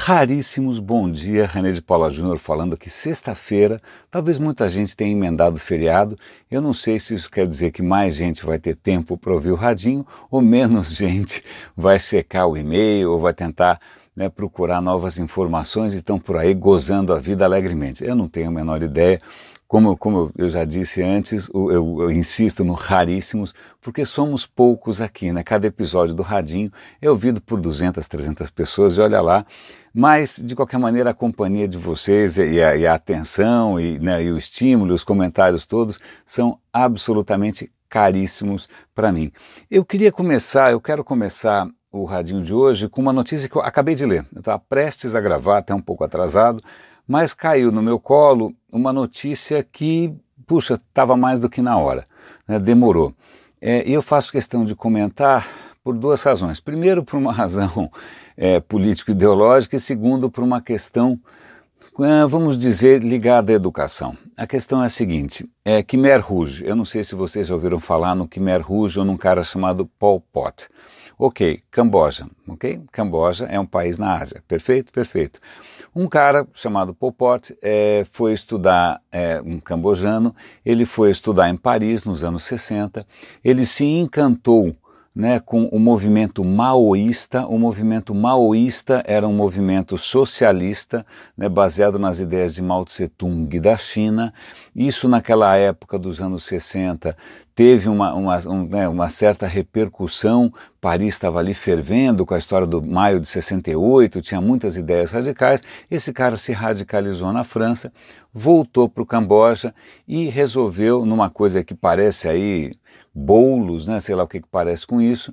Raríssimos, bom dia, René de Paula Júnior falando aqui, sexta-feira, talvez muita gente tenha emendado o feriado, eu não sei se isso quer dizer que mais gente vai ter tempo para ouvir o radinho ou menos gente vai secar o e-mail ou vai tentar procurar novas informações e estão por aí gozando a vida alegremente. Eu não tenho a menor ideia. Como eu já disse antes, eu insisto no raríssimos, porque somos poucos aqui, né? Cada episódio do Radinho é ouvido por 200, 300 pessoas e olha lá, mas de qualquer maneira a companhia de vocês e a atenção e o estímulo, os comentários todos são absolutamente caríssimos para mim. Eu quero começar o Radinho de hoje com uma notícia que eu acabei de ler. Eu estava prestes a gravar, até um pouco atrasado, mas caiu no meu colo uma notícia que, puxa, estava mais do que na hora, né? Demorou. E eu faço questão de comentar por duas razões. Primeiro, por uma razão político-ideológica e segundo, por uma questão, vamos dizer, ligada à educação. A questão é a seguinte, Khmer Rouge, eu não sei se vocês já ouviram falar no Khmer Rouge ou num cara chamado Pol Pot. Ok, Camboja, ok? Camboja é um país na Ásia, perfeito? Perfeito. Um cara chamado Pol Pot foi estudar, um cambojano, ele foi estudar em Paris nos anos 60, ele se encantou com o movimento maoísta. O movimento maoísta era um movimento socialista, baseado nas ideias de Mao Tse-tung da China. Isso naquela época dos anos 60 teve uma certa repercussão. Paris estava ali fervendo com a história do maio de 68, tinha muitas ideias radicais. Esse cara se radicalizou na França, voltou para o Camboja e resolveu, numa coisa que parece aí bolos, sei lá o que parece com isso,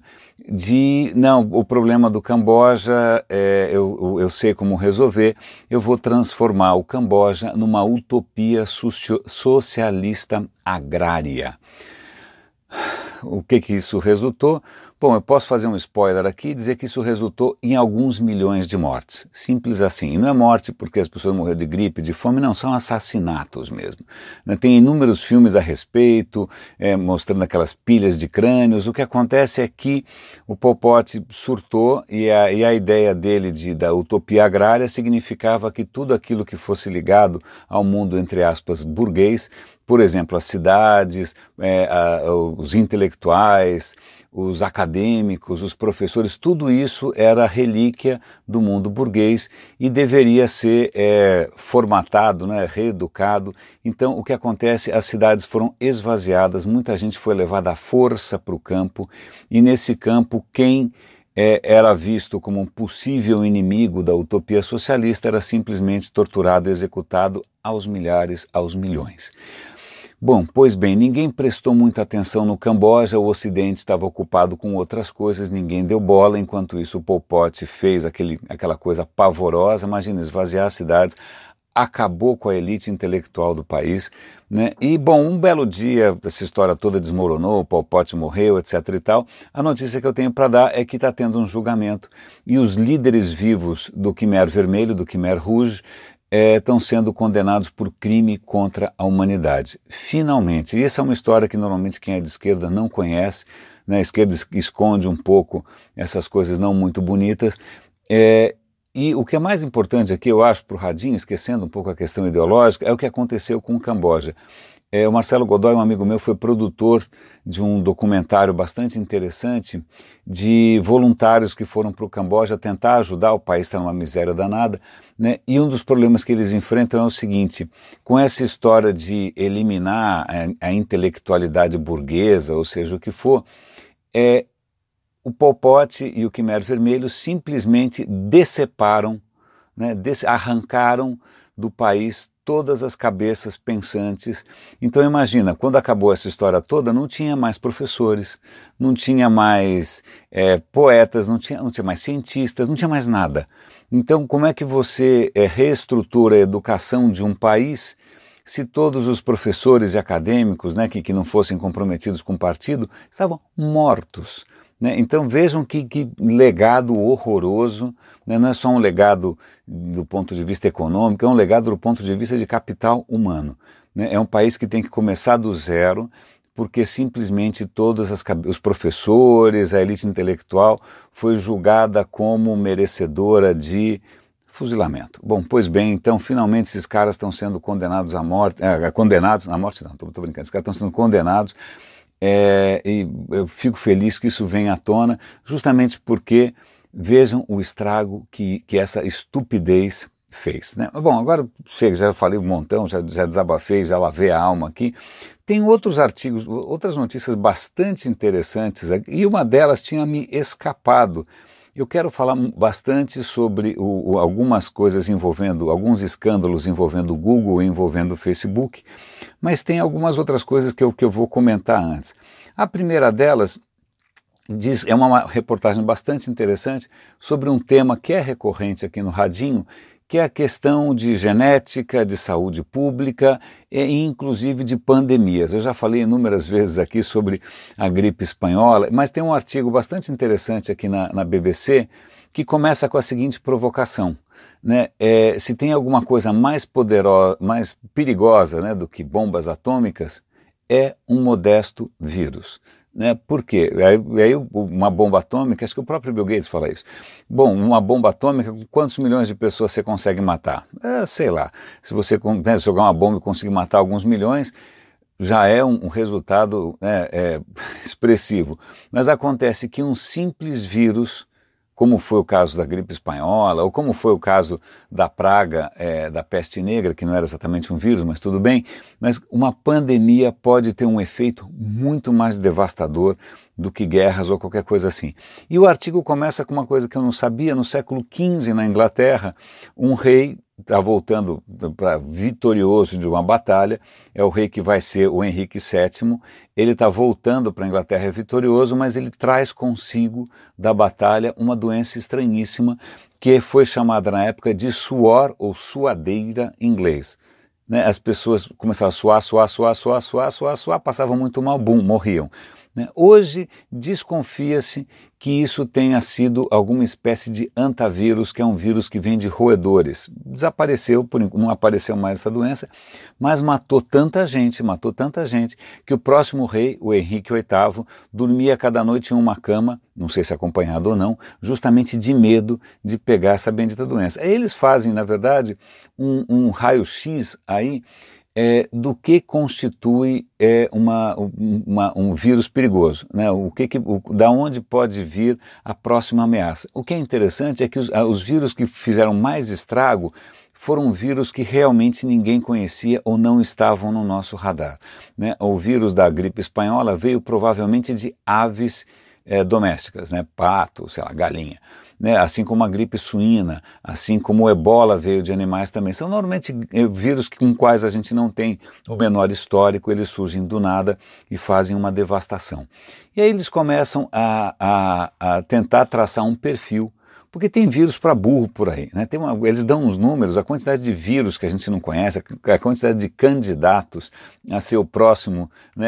o problema do Camboja, eu sei como resolver, eu vou transformar o Camboja numa utopia socialista agrária. O que isso resultou? Bom, eu posso fazer um spoiler aqui e dizer que isso resultou em alguns milhões de mortes. Simples assim. E não é morte porque as pessoas morreram de gripe, de fome, não, são assassinatos mesmo. Tem inúmeros filmes a respeito, mostrando aquelas pilhas de crânios. O que acontece é que o Pol Pot surtou e a ideia dele da utopia agrária significava que tudo aquilo que fosse ligado ao mundo, entre aspas, burguês, por exemplo, as cidades, os intelectuais, os acadêmicos, os professores, tudo isso era relíquia do mundo burguês e deveria ser formatado, reeducado. Então, o que acontece? As cidades foram esvaziadas, muita gente foi levada à força para o campo e nesse campo quem era visto como um possível inimigo da utopia socialista era simplesmente torturado e executado aos milhares, aos milhões. Bom, pois bem, ninguém prestou muita atenção no Camboja, o Ocidente estava ocupado com outras coisas, ninguém deu bola, enquanto isso o Pol Pot fez aquela coisa pavorosa, imagina, esvaziar as cidades, acabou com a elite intelectual do país, E, bom, um belo dia, essa história toda desmoronou, o Pol Pot morreu, etc e tal, a notícia que eu tenho para dar é que está tendo um julgamento e os líderes vivos do Khmer Vermelho, do Khmer Rouge, estão sendo condenados por crime contra a humanidade. Finalmente, e essa é uma história que normalmente quem é de esquerda não conhece, a esquerda esconde um pouco essas coisas não muito bonitas, e o que é mais importante aqui, eu acho, para o Radinho, esquecendo um pouco a questão ideológica, é o que aconteceu com o Camboja. O Marcelo Godoy, um amigo meu, foi produtor de um documentário bastante interessante de voluntários que foram para o Camboja tentar ajudar, o país está numa miséria danada, e um dos problemas que eles enfrentam é o seguinte, com essa história de eliminar a intelectualidade burguesa, ou seja, o que for, o Pol Pot e o Khmer Vermelho simplesmente deceparam, arrancaram do país todas as cabeças pensantes. Então imagina, quando acabou essa história toda, não tinha mais professores, não tinha mais poetas, não tinha mais cientistas, não tinha mais nada. Então como é que você reestrutura a educação de um país se todos os professores e acadêmicos, que não fossem comprometidos com o partido, estavam mortos? Então vejam que legado horroroso, não é só um legado do ponto de vista econômico, é um legado do ponto de vista de capital humano. É um país que tem que começar do zero, porque simplesmente todos os professores, a elite intelectual foi julgada como merecedora de Fuzilamento. Bom, pois bem, então finalmente esses caras estão sendo condenados à morte, condenados, à morte não, estou brincando, esses caras estão sendo condenados, e eu fico feliz que isso venha à tona, justamente porque vejam o estrago que essa estupidez fez, né? Bom, agora chega, já falei um montão, já desabafei, já lavei a alma aqui. Tem outros artigos, outras notícias bastante interessantes, e uma delas tinha me escapado. Eu quero falar bastante sobre algumas coisas envolvendo, alguns escândalos envolvendo o Google e envolvendo o Facebook, mas tem algumas outras coisas que eu vou comentar antes. A primeira delas é uma reportagem bastante interessante sobre um tema que é recorrente aqui no Radinho, que é a questão de genética, de saúde pública e inclusive de pandemias. Eu já falei inúmeras vezes aqui sobre a gripe espanhola, mas tem um artigo bastante interessante aqui na BBC que começa com a seguinte provocação, né? Se tem alguma coisa mais poderosa, mais perigosa, né, do que bombas atômicas, é um modesto vírus. Né? Por quê? Aí uma bomba atômica, acho que o próprio Bill Gates fala isso. Bom, uma bomba atômica, quantos milhões de pessoas você consegue matar? Sei lá, se você, né, jogar uma bomba e conseguir matar alguns milhões, já é um resultado, né, expressivo. Mas acontece que um simples vírus, como foi o caso da gripe espanhola, ou como foi o caso da praga da peste negra, que não era exatamente um vírus, mas tudo bem, mas uma pandemia pode ter um efeito muito mais devastador do que guerras ou qualquer coisa assim. E o artigo começa com uma coisa que eu não sabia: no século XV, na Inglaterra, um rei está voltando vitorioso de uma batalha, é o rei que vai ser o Henrique VII, ele está voltando para a Inglaterra vitorioso, mas ele traz consigo da batalha uma doença estranhíssima que foi chamada na época de suor ou suadeira em inglês. Né? As pessoas começavam a suar, passavam muito mal, bum, morriam. Né? Hoje desconfia-se que isso tenha sido alguma espécie de antavírus, que é um vírus que vem de roedores. Desapareceu, não apareceu mais essa doença, mas matou tanta gente, que o próximo rei, o Henrique VIII, dormia cada noite em uma cama, não sei se acompanhado ou não, justamente de medo de pegar essa bendita doença. Aí eles fazem, na verdade, um raio-x aí, do que constitui um vírus perigoso, né? Da onde pode vir a próxima ameaça. O que é interessante é que os vírus que fizeram mais estrago foram vírus que realmente ninguém conhecia ou não estavam no nosso radar. Né? O vírus da gripe espanhola veio provavelmente de aves domésticas, né? Pato, sei lá, galinha. Né, assim como a gripe suína, assim como o ebola veio de animais também. São normalmente vírus com quais a gente não tem o menor histórico, eles surgem do nada e fazem uma devastação. E aí eles começam a tentar traçar um perfil, porque tem vírus para burro por aí. Né? Eles dão uns números, a quantidade de vírus que a gente não conhece, a quantidade de candidatos a ser o próximo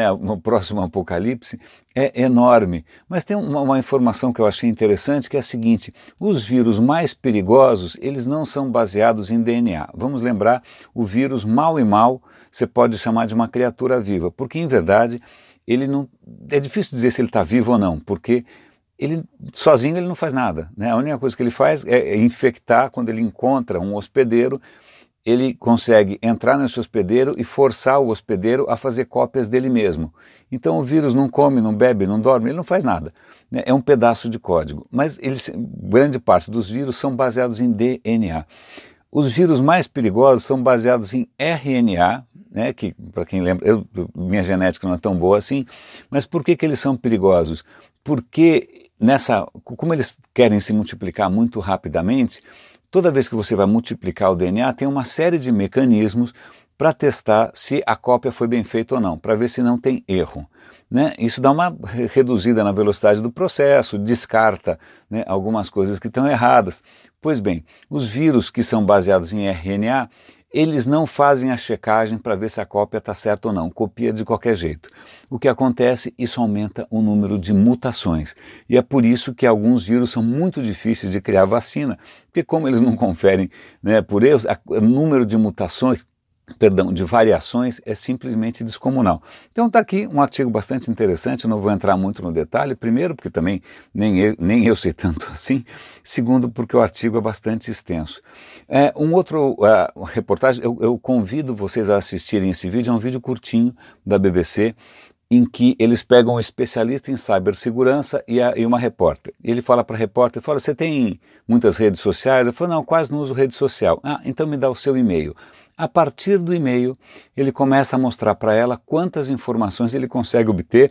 apocalipse é enorme. Mas tem uma informação que eu achei interessante, que é a seguinte: os vírus mais perigosos, eles não são baseados em DNA. Vamos lembrar, o vírus mal e mal você pode chamar de uma criatura viva, porque em verdade ele não, é difícil dizer se ele está vivo ou não, porque ele sozinho ele não faz nada, né? A única coisa que ele faz é infectar. Quando ele encontra um hospedeiro, ele consegue entrar nesse hospedeiro e forçar o hospedeiro a fazer cópias dele mesmo. Então o vírus não come, não bebe, não dorme, ele não faz nada. Né? É um pedaço de código. Mas grande parte dos vírus são baseados em DNA. Os vírus mais perigosos são baseados em RNA, né, que, para quem lembra, minha genética não é tão boa assim, mas por que eles são perigosos? Porque como eles querem se multiplicar muito rapidamente, toda vez que você vai multiplicar o DNA, tem uma série de mecanismos para testar se a cópia foi bem feita ou não, para ver se não tem erro. Né? Isso dá uma reduzida na velocidade do processo, descarta, né, algumas coisas que estão erradas. Pois bem, os vírus que são baseados em RNA, eles não fazem a checagem para ver se a cópia está certa ou não, copia de qualquer jeito. O que acontece? Isso aumenta o número de mutações. E é por isso que alguns vírus são muito difíceis de criar vacina, porque como eles não conferem, né, por erros, o número de mutações de variações é simplesmente descomunal. Então está aqui um artigo bastante interessante, não vou entrar muito no detalhe, primeiro porque também nem eu sei tanto assim, segundo porque o artigo é bastante extenso. Um outro reportagem, eu convido vocês a assistirem esse vídeo, é um vídeo curtinho da BBC, em que eles pegam um especialista em cibersegurança e uma repórter. Ele fala para a repórter, você tem muitas redes sociais? Eu falo, não, quase não uso rede social. Então me dá o seu e-mail. A partir do e-mail, ele começa a mostrar para ela quantas informações ele consegue obter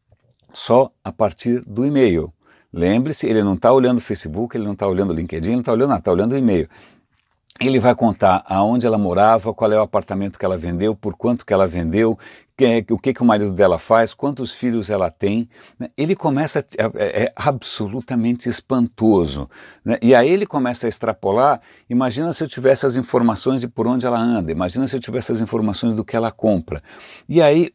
só a partir do e-mail. Lembre-se, ele não está olhando o Facebook, ele não está olhando o LinkedIn, ele não está olhando nada, está olhando o e-mail. Ele vai contar aonde ela morava, qual é o apartamento que ela vendeu, por quanto que ela vendeu, o que o marido dela faz, quantos filhos ela tem. Né? Ele começa, é absolutamente espantoso. Né? E aí ele começa a extrapolar, imagina se eu tivesse as informações de por onde ela anda, imagina se eu tivesse as informações do que ela compra. E aí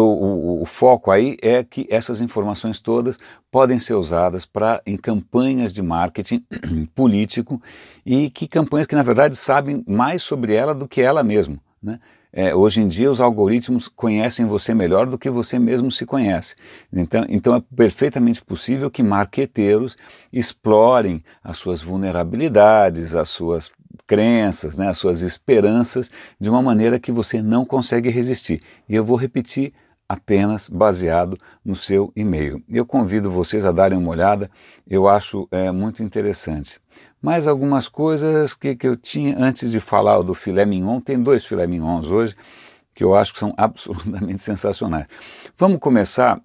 o foco aí é que essas informações todas podem ser usadas em campanhas de marketing político e que campanhas que na verdade sabem mais sobre ela do que ela mesma, né? Hoje em dia os algoritmos conhecem você melhor do que você mesmo se conhece. Então é perfeitamente possível que marqueteiros explorem as suas vulnerabilidades, as suas crenças, né, as suas esperanças de uma maneira que você não consegue resistir. E eu vou repetir apenas baseado no seu e-mail. Eu convido vocês a darem uma olhada, eu acho muito interessante. Mais algumas coisas que eu tinha antes de falar do filé mignon. Tem 2 filé mignons hoje que eu acho que são absolutamente sensacionais. Vamos começar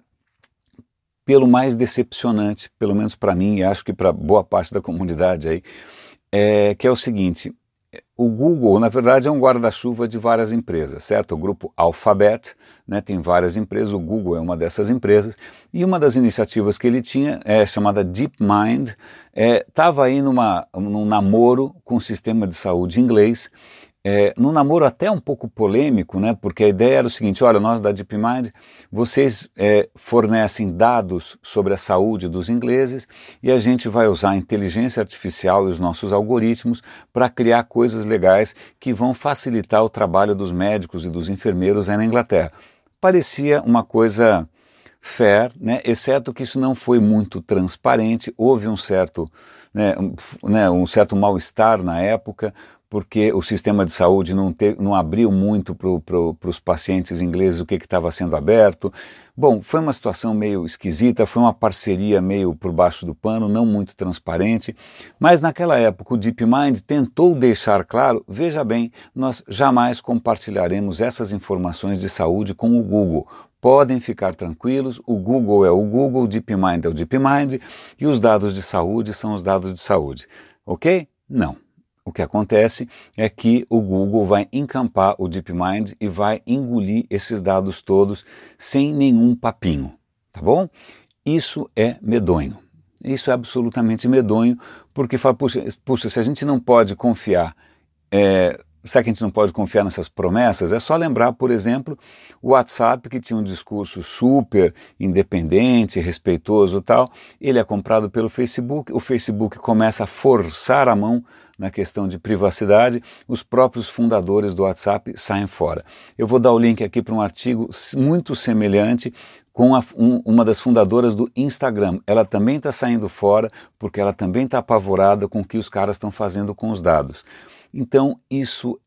pelo mais decepcionante, pelo menos para mim e acho que para boa parte da comunidade aí, que é o seguinte: o Google, na verdade, é um guarda-chuva de várias empresas, certo? O grupo Alphabet, né, tem várias empresas, o Google é uma dessas empresas, e uma das iniciativas que ele tinha, chamada DeepMind, estava aí num namoro com o sistema de saúde inglês, num namoro até um pouco polêmico, né, porque a ideia era o seguinte: olha, nós da DeepMind, vocês fornecem dados sobre a saúde dos ingleses e a gente vai usar a inteligência artificial e os nossos algoritmos para criar coisas legais que vão facilitar o trabalho dos médicos e dos enfermeiros aí na Inglaterra. Parecia uma coisa fair, né, exceto que isso não foi muito transparente, houve um certo mal-estar na época, porque o sistema de saúde não abriu muito para os pacientes ingleses o que estava sendo aberto. Bom, foi uma situação meio esquisita, foi uma parceria meio por baixo do pano, não muito transparente, mas naquela época o DeepMind tentou deixar claro, veja bem, nós jamais compartilharemos essas informações de saúde com o Google. Podem ficar tranquilos, o Google é o Google, o DeepMind é o DeepMind e os dados de saúde são os dados de saúde. Ok? Não. O que acontece é que o Google vai encampar o DeepMind e vai engolir esses dados todos sem nenhum papinho, tá bom? Isso é medonho. Isso é absolutamente medonho, porque fala, puxa, se a gente não pode confiar, será que a gente não pode confiar nessas promessas? É só lembrar, por exemplo, o WhatsApp, que tinha um discurso super independente, respeitoso e tal, ele é comprado pelo Facebook, o Facebook começa a forçar a mão na questão de privacidade, os próprios fundadores do WhatsApp saem fora. Eu vou dar o link aqui para um artigo muito semelhante com uma das fundadoras do Instagram. Ela também está saindo fora porque ela também está apavorada com o que os caras estão fazendo com os dados. Então isso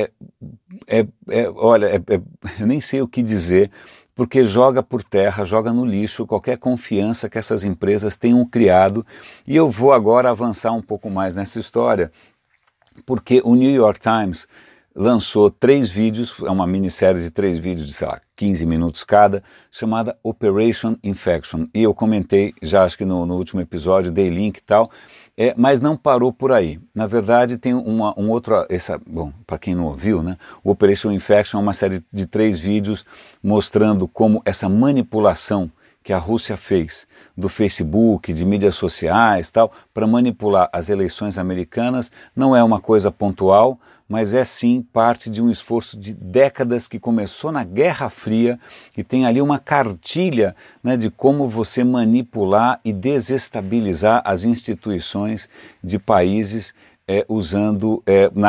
olha, eu nem sei o que dizer, porque joga por terra, joga no lixo qualquer confiança que essas empresas tenham criado. E eu vou agora avançar um pouco mais nessa história, porque o New York Times lançou 3 vídeos, é uma minissérie de 3 vídeos de, 15 minutos cada, chamada Operation Infection. E eu comentei, já acho que no último episódio, dei link e tal, mas não parou por aí. Na verdade, tem um outro, bom, para quem não ouviu, né, o Operation Infection é uma série de 3 vídeos mostrando como essa manipulação que a Rússia fez do Facebook, de mídias sociais, tal, para manipular as eleições americanas, não é uma coisa pontual, mas é sim parte de um esforço de décadas que começou na Guerra Fria e tem ali uma cartilha, né, de como você manipular e desestabilizar as instituições de países usando,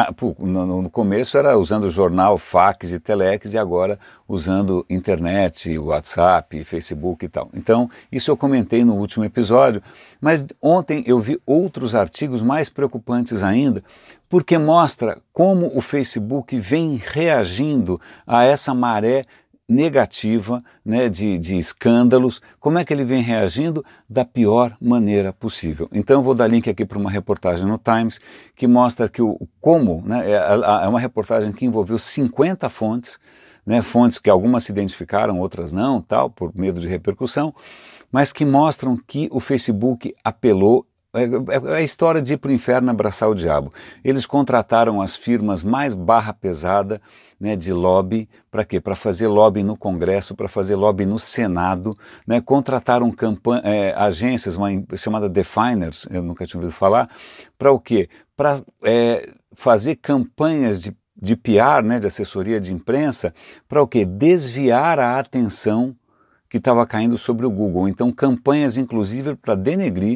no começo era usando jornal, fax e telex, e agora usando internet, WhatsApp, Facebook e tal. Então, isso eu comentei no último episódio, mas ontem eu vi outros artigos mais preocupantes ainda, porque mostra como o Facebook vem reagindo a essa maré negativa, né, de escândalos. Como é que ele vem reagindo? Da pior maneira possível. Então eu vou dar link aqui para uma reportagem no Times que mostra que né, é uma reportagem que envolveu 50 fontes, né, fontes que algumas se identificaram, outras não, tal, por medo de repercussão, mas que mostram que o Facebook apelou. É a história de ir para o inferno abraçar o diabo. Eles contrataram as firmas mais barra pesada, né, de lobby, para quê? Para fazer lobby no Congresso, para fazer lobby no Senado, né? Contrataram agências, uma chamada Definers, eu nunca tinha ouvido falar, para o quê? Para fazer campanhas de PR, né, de assessoria de imprensa, para o quê? Desviar a atenção que estava caindo sobre o Google. Então, campanhas, inclusive, para denegrir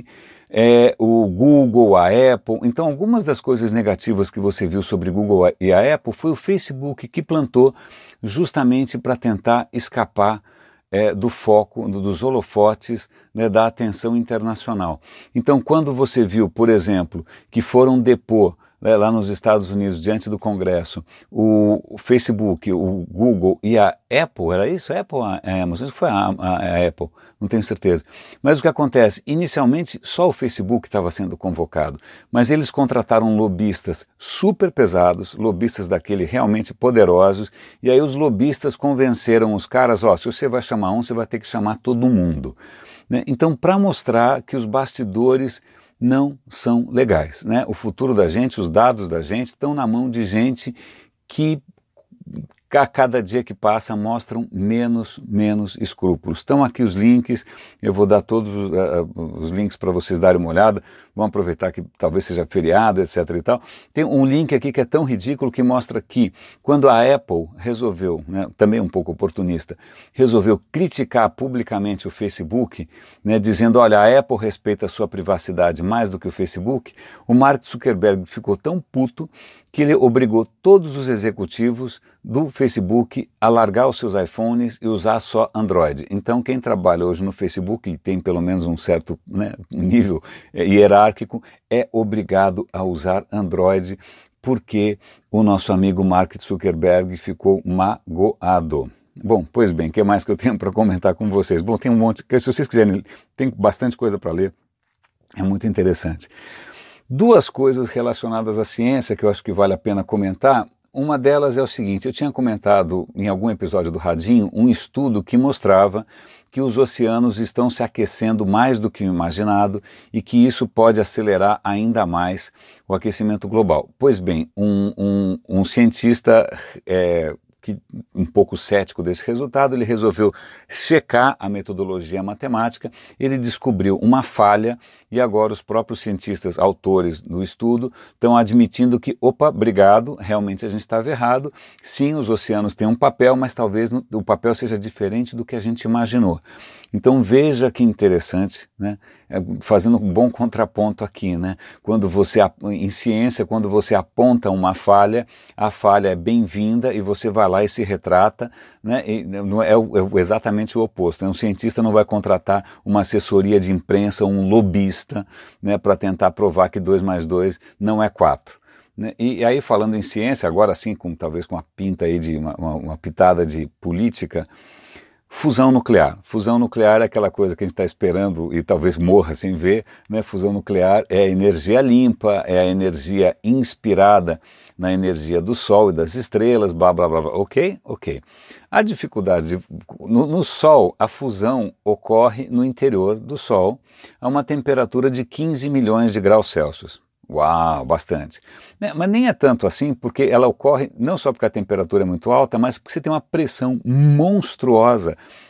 o Google, a Apple. Então, algumas das coisas negativas que você viu sobre Google e a Apple foi o Facebook que plantou justamente para tentar escapar do foco, dos holofotes, né, da atenção internacional. Então, quando você viu, por exemplo, que foram depor lá nos Estados Unidos, diante do Congresso, o Facebook, o Google e a Apple, era isso? A Apple ou a Amazon? Acho que foi a Apple, não tenho certeza. Mas o que acontece? Inicialmente, só o Facebook estava sendo convocado, mas eles contrataram lobistas super pesados, lobistas daquele realmente poderosos, e aí os lobistas convenceram os caras, se você vai chamar um, você vai ter que chamar todo mundo. Né? Então, para mostrar que os bastidores não são legais, né? O futuro da gente, os dados da gente estão na mão de gente que a cada dia que passa mostram menos escrúpulos. Estão aqui os links, eu vou dar todos os links para vocês darem uma olhada, vão aproveitar que talvez seja feriado, etc. e tal. Tem um link aqui que é tão ridículo que mostra que quando a Apple resolveu, né, também um pouco oportunista, resolveu criticar publicamente o Facebook, né, dizendo, olha, a Apple respeita a sua privacidade mais do que o Facebook, o Mark Zuckerberg ficou tão puto que ele obrigou todos os executivos do Facebook a largar os seus iPhones e usar só Android. Então, quem trabalha hoje no Facebook e tem pelo menos um certo, né, nível hierárquico, é obrigado a usar Android, porque o nosso amigo Mark Zuckerberg ficou magoado. Bom, pois bem, o que mais que eu tenho para comentar com vocês? Bom, tem um monte, se vocês quiserem, tem bastante coisa para ler, é muito interessante. Duas coisas relacionadas à ciência que eu acho que vale a pena comentar. Uma delas é o seguinte, eu tinha comentado em algum episódio do Radinho um estudo que mostrava que os oceanos estão se aquecendo mais do que o imaginado e que isso pode acelerar ainda mais o aquecimento global. Pois bem, um cientista um pouco cético desse resultado, ele resolveu checar a metodologia matemática, ele descobriu uma falha e agora os próprios cientistas, autores do estudo, estão admitindo que, obrigado, realmente a gente estava errado, sim, os oceanos têm um papel, mas talvez o papel seja diferente do que a gente imaginou. Então veja que interessante, né? Fazendo um bom contraponto aqui, né? Em ciência, quando você aponta uma falha, a falha é bem-vinda e você vai lá e se retrata, né? É exatamente o oposto. Um cientista não vai contratar uma assessoria de imprensa, um lobista, né, para tentar provar que 2 mais 2 não é 4. Né? E aí, falando em ciência, agora sim, talvez com uma pinta aí de uma pitada de política, fusão nuclear. Fusão nuclear é aquela coisa que a gente está esperando e talvez morra sem ver, né? Fusão nuclear é a energia limpa, é a energia inspirada na energia do Sol e das estrelas, blá, blá, blá, blá. Ok? Ok. A dificuldade, no Sol, a fusão ocorre no interior do Sol a uma temperatura de 15 milhões de graus Celsius. Uau, bastante. Mas nem é tanto assim, porque ela ocorre não só porque a temperatura é muito alta, mas porque você tem uma pressão monstruosa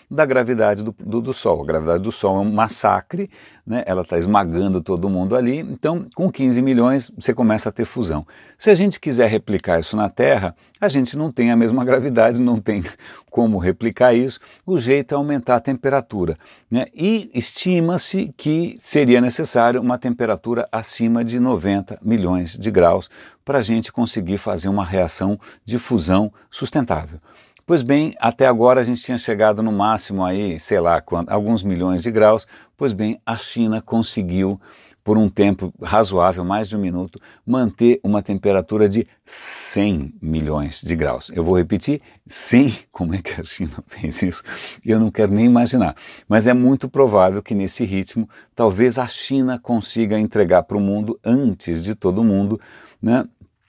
da gravidade do Sol. A gravidade do Sol é um massacre, né? Ela está esmagando todo mundo ali, então com 15 milhões você começa a ter fusão. Se a gente quiser replicar isso na Terra, a gente não tem a mesma gravidade, não tem como replicar isso, o jeito é aumentar a temperatura, né? E estima-se que seria necessário uma temperatura acima de 90 milhões de graus para a gente conseguir fazer uma reação de fusão sustentável. Pois bem, até agora a gente tinha chegado no máximo aí, sei lá, alguns milhões de graus. Pois bem, a China conseguiu, por um tempo razoável, mais de um minuto, manter uma temperatura de 100 milhões de graus. Eu vou repetir, 100, como é que a China fez isso? Eu não quero nem imaginar. Mas é muito provável que nesse ritmo, talvez a China consiga entregar para o mundo, antes de todo mundo, né,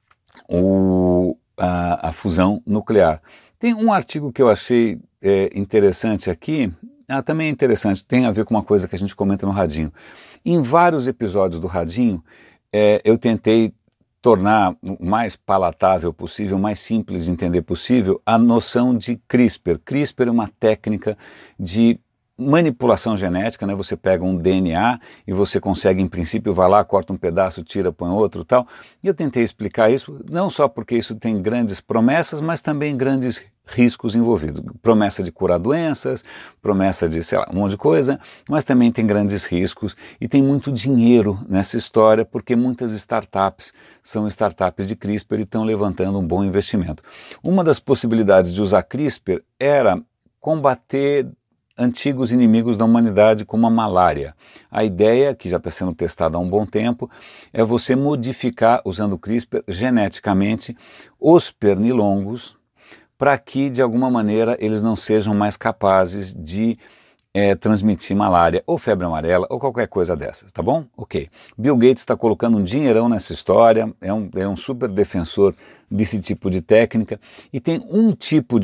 a fusão nuclear. Tem um artigo que eu achei interessante aqui, também é interessante, tem a ver com uma coisa que a gente comenta no Radinho. Em vários episódios do Radinho, eu tentei tornar o mais palatável possível, mais simples de entender possível, a noção de CRISPR. CRISPR é uma técnica de manipulação genética, né? Você pega um DNA e você consegue, em princípio, vai lá, corta um pedaço, tira, põe outro e tal. E eu tentei explicar isso, não só porque isso tem grandes promessas, mas também grandes riscos envolvidos. Promessa de curar doenças, promessa de, sei lá, um monte de coisa, mas também tem grandes riscos e tem muito dinheiro nessa história, porque muitas startups são startups de CRISPR e estão levantando um bom investimento. Uma das possibilidades de usar CRISPR era combater antigos inimigos da humanidade como a malária. A ideia, que já está sendo testada há um bom tempo, é você modificar, usando o CRISPR, geneticamente, os pernilongos, para que, de alguma maneira, eles não sejam mais capazes de transmitir malária, ou febre amarela, ou qualquer coisa dessas, tá bom? Ok. Bill Gates está colocando um dinheirão nessa história, é um super defensor desse tipo de técnica, e tem um tipo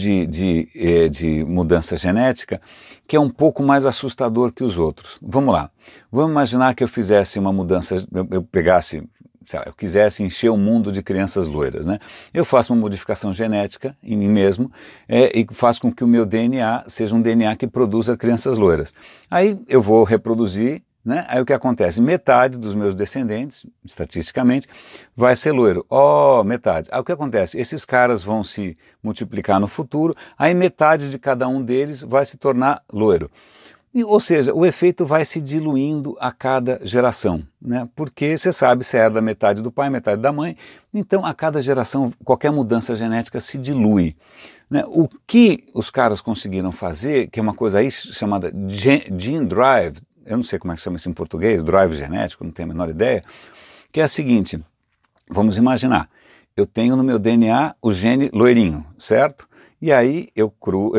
de mudança genética que é um pouco mais assustador que os outros. Vamos lá. Vamos imaginar que eu fizesse uma mudança, eu pegasse, sei lá, eu quisesse encher o mundo de crianças loiras, né? Eu faço uma modificação genética em mim mesmo e faço com que o meu DNA seja um DNA que produza crianças loiras. Aí eu vou reproduzir, né? Aí o que acontece? Metade dos meus descendentes, estatisticamente, vai ser loiro. Metade. Aí o que acontece? Esses caras vão se multiplicar no futuro, aí metade de cada um deles vai se tornar loiro. Ou seja, o efeito vai se diluindo a cada geração, né? Porque você sabe, você herda metade do pai, metade da mãe, então a cada geração qualquer mudança genética se dilui, né? O que os caras conseguiram fazer, que é uma coisa aí chamada gene drive, eu não sei como é que chama isso em português, drive genético, não tenho a menor ideia, que é a seguinte, vamos imaginar, eu tenho no meu DNA o gene loirinho, certo? E aí eu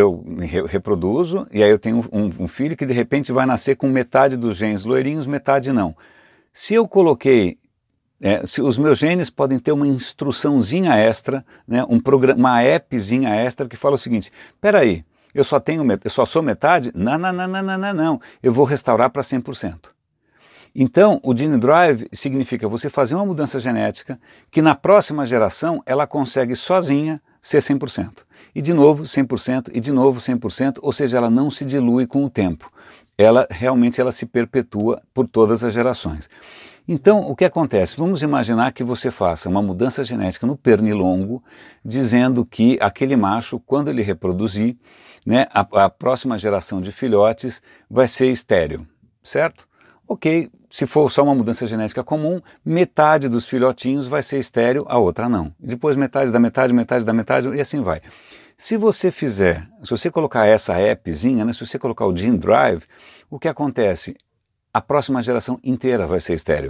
reproduzo, e aí eu tenho um filho que de repente vai nascer com metade dos genes loirinhos, metade não. Se eu coloquei, se os meus genes podem ter uma instruçãozinha extra, né, uma appzinha extra que fala o seguinte, peraí, eu só sou metade? Não, eu vou restaurar para 100%. Então, o Gene Drive significa você fazer uma mudança genética que na próxima geração ela consegue sozinha ser 100%. E de novo 100%, e de novo 100%, ou seja, ela não se dilui com o tempo. Ela realmente se perpetua por todas as gerações. Então, o que acontece? Vamos imaginar que você faça uma mudança genética no pernilongo, dizendo que aquele macho, quando ele reproduzir, né, a próxima geração de filhotes vai ser estéril, certo? Ok, se for só uma mudança genética comum, metade dos filhotinhos vai ser estéril, a outra não. E depois metade da metade, metade da metade, e assim vai. Se você colocar essa appzinha, né, se você colocar o Gene Drive, o que acontece? A próxima geração inteira vai ser estéril.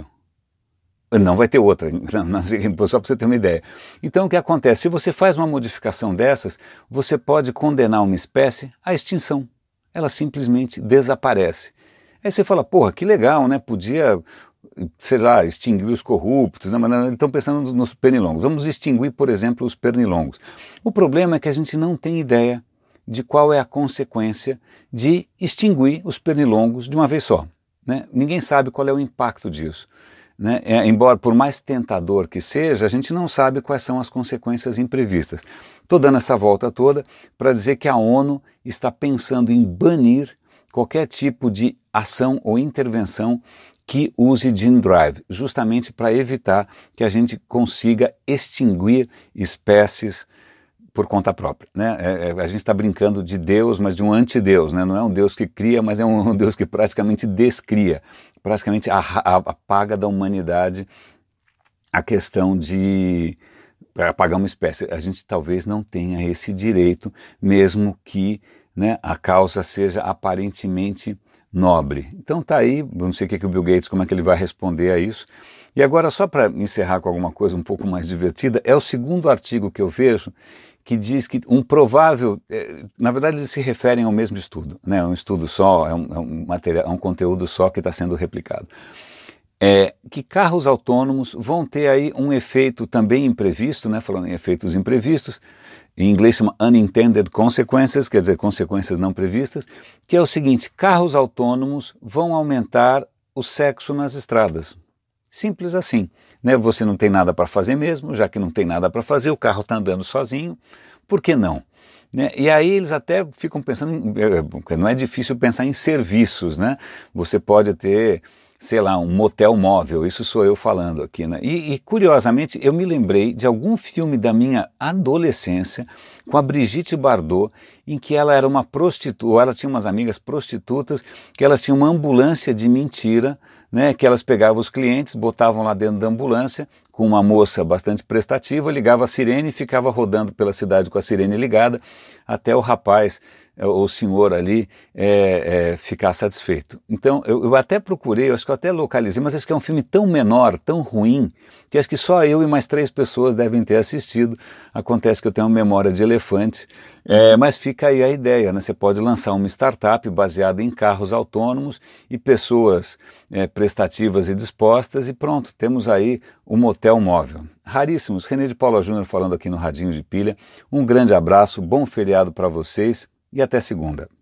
Não vai ter outra, só para você ter uma ideia. Então o que acontece? Se você faz uma modificação dessas, você pode condenar uma espécie à extinção. Ela simplesmente desaparece. Aí você fala, porra, que legal, né? Podia, sei lá, extinguir os corruptos, né? Mas não, estão pensando nos pernilongos. Vamos extinguir, por exemplo, os pernilongos. O problema é que a gente não tem ideia de qual é a consequência de extinguir os pernilongos de uma vez só, né? Ninguém sabe qual é o impacto disso. né? Embora por mais tentador que seja, a gente não sabe quais são as consequências imprevistas. Estou dando essa volta toda para dizer que a ONU está pensando em banir qualquer tipo de ação ou intervenção que use Gene Drive, justamente para evitar que a gente consiga extinguir espécies por conta própria, né? A gente está brincando de Deus, mas de um antideus, né? Não é um Deus que cria, mas é um Deus que praticamente descria, praticamente apaga da humanidade a questão de apagar uma espécie. A gente talvez não tenha esse direito, mesmo que, né, a causa seja aparentemente nobre. Então tá aí, não sei o que o Bill Gates, como é que ele vai responder a isso. E agora, só para encerrar com alguma coisa um pouco mais divertida, é o segundo artigo que eu vejo que diz que um provável, na verdade eles se referem ao mesmo estudo, né? É um estudo só, é um material, é um conteúdo só que está sendo replicado. Que carros autônomos vão ter aí um efeito também imprevisto, né? Falando em efeitos imprevistos, em inglês chama unintended consequences, quer dizer, consequências não previstas, que é o seguinte: carros autônomos vão aumentar o sexo nas estradas. Simples assim, né? Você não tem nada para fazer mesmo, já que não tem nada para fazer, o carro está andando sozinho, por que não? Né? E aí eles até ficam pensando, não é difícil pensar em serviços, né? Você pode ter, sei lá, um motel móvel, isso sou eu falando aqui, né? E curiosamente eu me lembrei de algum filme da minha adolescência com a Brigitte Bardot, em que ela era uma prostituta, ela tinha umas amigas prostitutas, que elas tinham uma ambulância de mentira, né, que elas pegavam os clientes, botavam lá dentro da ambulância, com uma moça bastante prestativa, ligava a sirene e ficava rodando pela cidade com a sirene ligada, até o rapaz, o senhor ali, ficar satisfeito. Então, eu até procurei, eu acho que eu até localizei, mas acho que é um filme tão menor, tão ruim, que acho que só eu e mais 3 pessoas devem ter assistido. Acontece que eu tenho uma memória de elefante, mas fica aí a ideia, né? Você pode lançar uma startup baseada em carros autônomos e pessoas prestativas e dispostas, e pronto, temos aí um motel móvel. Raríssimos. René de Paula Júnior falando aqui no Radinho de Pilha. Um grande abraço, bom feriado para vocês e até segunda.